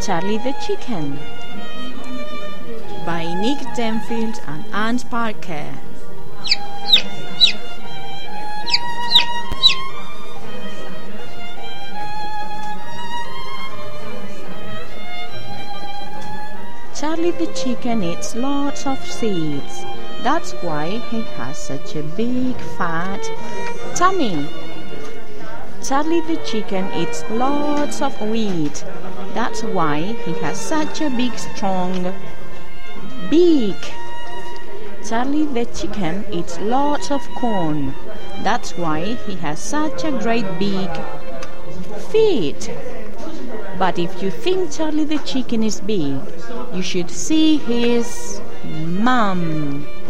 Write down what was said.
Charlie the Chicken by Nick Denfield and Anne Parker. Charlie the Chicken eats lots of seeds. That's why he has such a big fat tummy. Charlie the Chicken eats lots of wheat. That's why he has such a big strong beak. Charlie the Chicken eats lots of corn. That's why he has such a great big feet. But if you think Charlie the Chicken is big, you should see his mum.